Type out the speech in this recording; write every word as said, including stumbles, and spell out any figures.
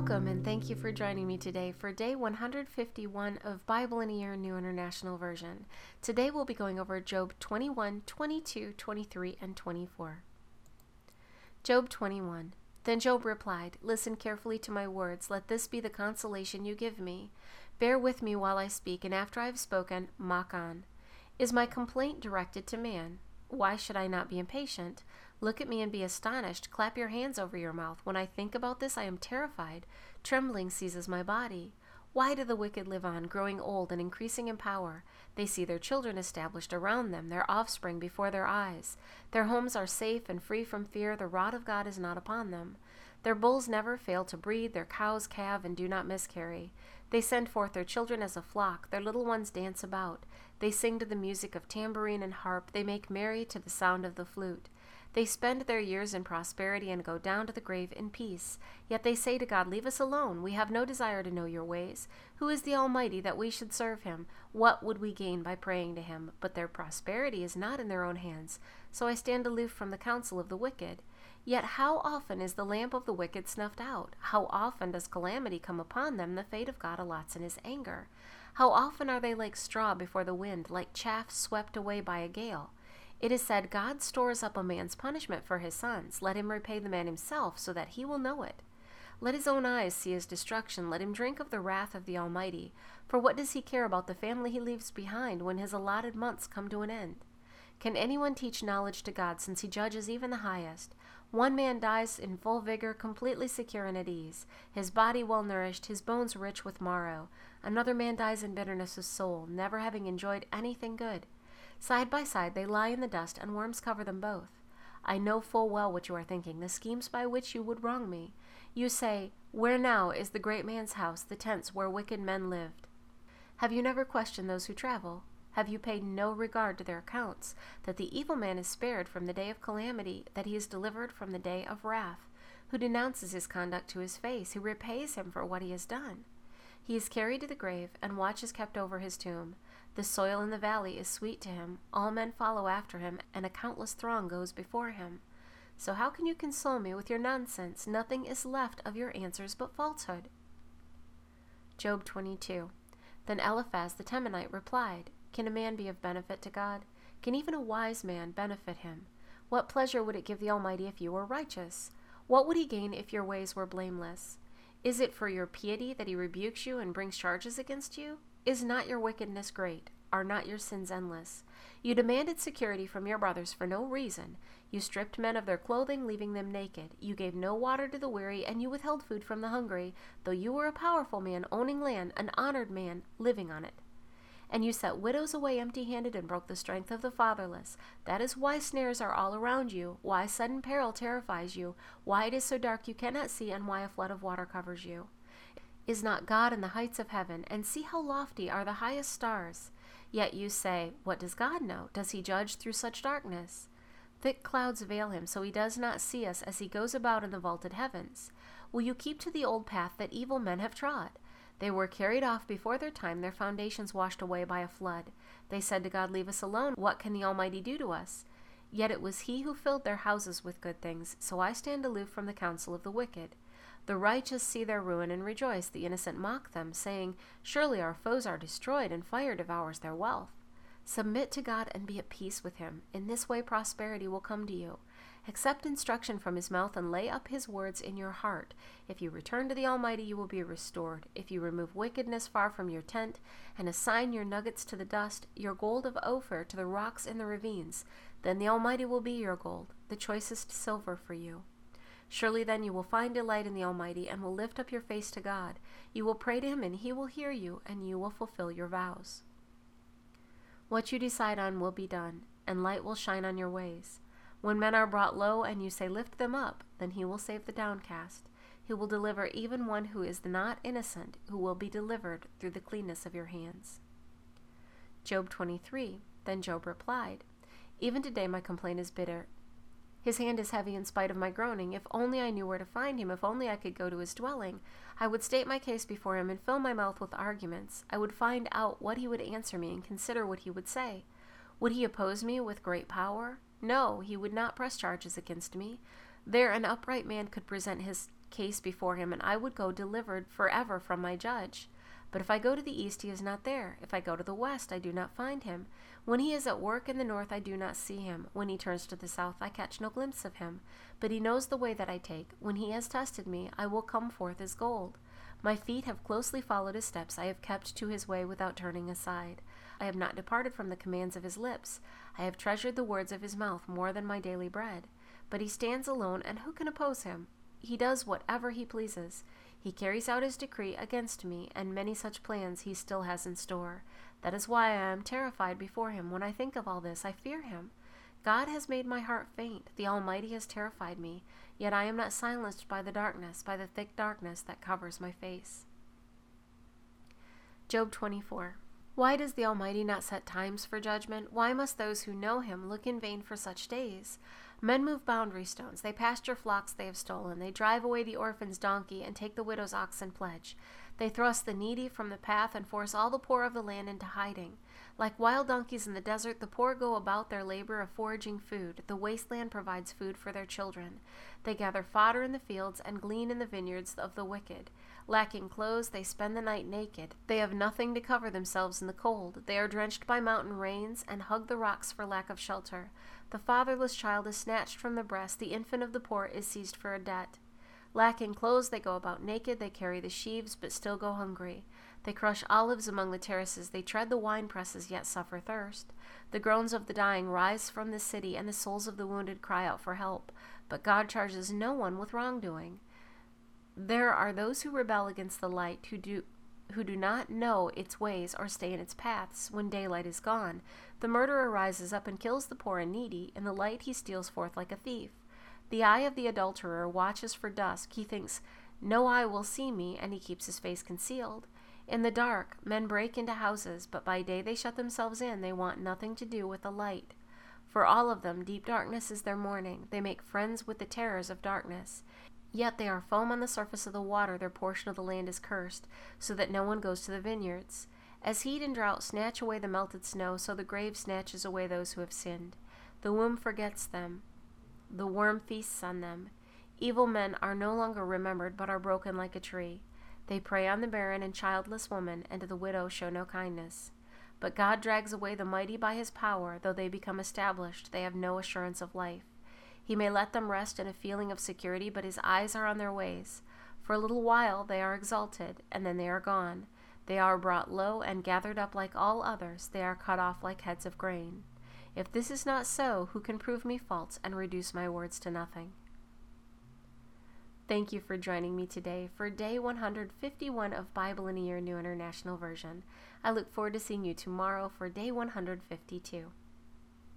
Welcome and thank you for joining me today for day one hundred fifty-one of Bible in a Year New International Version. Today we'll be going over Job twenty-one, twenty-two, twenty-three, and twenty-four. Job twenty-one. Then Job replied, "Listen carefully to my words. Let this be the consolation you give me. Bear with me while I speak, and after I have spoken, mock on. Is my complaint directed to man? Why should I not be impatient? Look at me and be astonished. Clap your hands over your mouth. When I think about this, I am terrified. Trembling seizes my body. Why do the wicked live on, growing old and increasing in power? They see their children established around them, their offspring before their eyes. Their homes are safe and free from fear. The rod of God is not upon them. Their bulls never fail to breed. Their cows calve and do not miscarry. They send forth their children as a flock. Their little ones dance about. They sing to the music of tambourine and harp. They make merry to the sound of the flute. They spend their years in prosperity and go down to the grave in peace. Yet they say to God, 'Leave us alone. We have no desire to know your ways. Who is the Almighty that we should serve him? What would we gain by praying to him?' But their prosperity is not in their own hands. So I stand aloof from the counsel of the wicked. Yet how often is the lamp of the wicked snuffed out? How often does calamity come upon them? The fate of God allots in his anger. How often are they like straw before the wind, like chaff swept away by a gale? It is said, God stores up a man's punishment for his sons. Let him repay the man himself, so that he will know it. Let his own eyes see his destruction. Let him drink of the wrath of the Almighty. For what does he care about the family he leaves behind when his allotted months come to an end? Can anyone teach knowledge to God, since he judges even the highest? One man dies in full vigor, completely secure and at ease, his body well nourished, his bones rich with marrow. Another man dies in bitterness of soul, never having enjoyed anything good. Side by side they lie in the dust, and worms cover them both. I know full well what you are thinking, the schemes by which you would wrong me. You say, 'Where now is the great man's house, the tents where wicked men lived?' Have you never questioned those who travel? Have you paid no regard to their accounts, that the evil man is spared from the day of calamity, that he is delivered from the day of wrath, who denounces his conduct to his face, who repays him for what he has done? He is carried to the grave, and watch is kept over his tomb. The soil in the valley is sweet to him. All men follow after him, and a countless throng goes before him. So how can you console me with your nonsense? Nothing is left of your answers but falsehood." Job twenty-two. Then Eliphaz the Temanite replied, "Can a man be of benefit to God? Can even a wise man benefit him? What pleasure would it give the Almighty if you were righteous? What would he gain if your ways were blameless? Is it for your piety that he rebukes you and brings charges against you? Is not your wickedness great? Are not your sins endless? You demanded security from your brothers for no reason. You stripped men of their clothing, leaving them naked. You gave no water to the weary, and you withheld food from the hungry, though you were a powerful man, owning land, an honored man, living on it. And you set widows away empty-handed and broke the strength of the fatherless. That is why snares are all around you, why sudden peril terrifies you, why it is so dark you cannot see, and why a flood of water covers you. Is not God in the heights of heaven? And see how lofty are the highest stars. Yet you say, 'What does God know? Does he judge through such darkness?' Thick clouds veil him, so he does not see us as he goes about in the vaulted heavens. Will you keep to the old path that evil men have trod? They were carried off before their time, their foundations washed away by a flood. They said to God, 'Leave us alone. What can the Almighty do to us?' Yet it was he who filled their houses with good things, so I stand aloof from the counsel of the wicked. The righteous see their ruin and rejoice. The innocent mock them, saying, 'Surely our foes are destroyed, and fire devours their wealth.' Submit to God and be at peace with him. In this way prosperity will come to you. Accept instruction from his mouth and lay up his words in your heart. If you return to the Almighty, you will be restored. If you remove wickedness far from your tent and assign your nuggets to the dust, your gold of Ophir to the rocks in the ravines, then the Almighty will be your gold, the choicest silver for you. Surely then you will find delight in the Almighty and will lift up your face to God. You will pray to him and he will hear you, and you will fulfill your vows. What you decide on will be done, and light will shine on your ways. When men are brought low and you say, 'Lift them up,' then he will save the downcast. He will deliver even one who is not innocent, who will be delivered through the cleanness of your hands." Job twenty-three. Then Job replied, "Even today my complaint is bitter. His hand is heavy in spite of my groaning. If only I knew where to find him, if only I could go to his dwelling, I would state my case before him and fill my mouth with arguments. I would find out what he would answer me and consider what he would say. Would he oppose me with great power? No, he would not press charges against me. There an upright man could present his case before him, and I would go delivered forever from my judge. But if I go to the east, he is not there. If I go to the west, I do not find him. When he is at work in the north, I do not see him. When he turns to the south, I catch no glimpse of him. But he knows the way that I take. When he has tested me, I will come forth as gold. My feet have closely followed his steps. I have kept to his way without turning aside. I have not departed from the commands of his lips. I have treasured the words of his mouth more than my daily bread. But he stands alone, and who can oppose him? He does whatever he pleases. He carries out his decree against me, and many such plans he still has in store. That is why I am terrified before him. When I think of all this, I fear him. God has made my heart faint. The Almighty has terrified me. Yet I am not silenced by the darkness, by the thick darkness that covers my face. Job twenty-four. Why does the Almighty not set times for judgment? Why must those who know him look in vain for such days? Men move boundary stones. They pasture flocks they have stolen. They drive away the orphan's donkey and take the widow's ox in pledge. They thrust the needy from the path and force all the poor of the land into hiding. Like wild donkeys in the desert, the poor go about their labor of foraging food. The wasteland provides food for their children. They gather fodder in the fields and glean in the vineyards of the wicked. Lacking clothes, they spend the night naked. They have nothing to cover themselves in the cold. They are drenched by mountain rains and hug the rocks for lack of shelter. The fatherless child is snatched from the breast. The infant of the poor is seized for a debt. Lacking clothes, they go about naked. They carry the sheaves, but still go hungry. They crush olives among the terraces. They tread the wine presses, yet suffer thirst. The groans of the dying rise from the city, and the souls of the wounded cry out for help. But God charges no one with wrongdoing. There are those who rebel against the light, who do who do not know its ways or stay in its paths when daylight is gone. The murderer rises up and kills the poor and needy. In the light he steals forth like a thief. The eye of the adulterer watches for dusk. He thinks, no eye will see me, and he keeps his face concealed. In the dark, men break into houses, but by day they shut themselves in. They want nothing to do with the light. For all of them, deep darkness is their mourning. They make friends with the terrors of darkness. Yet they are foam on the surface of the water. Their portion of the land is cursed, so that no one goes to the vineyards. As heat and drought snatch away the melted snow, so the grave snatches away those who have sinned. The womb forgets them. The worm feasts on them. Evil men are no longer remembered, but are broken like a tree. They prey on the barren and childless woman, and to the widow show no kindness. But God drags away the mighty by his power. Though they become established, they have no assurance of life. He may let them rest in a feeling of security, but his eyes are on their ways. For a little while they are exalted, and then they are gone. They are brought low and gathered up like all others. They are cut off like heads of grain. If this is not so, who can prove me false and reduce my words to nothing? Thank you for joining me today for day one hundred fifty-one of Bible in a Year New International Version. I look forward to seeing you tomorrow for day one hundred fifty-two.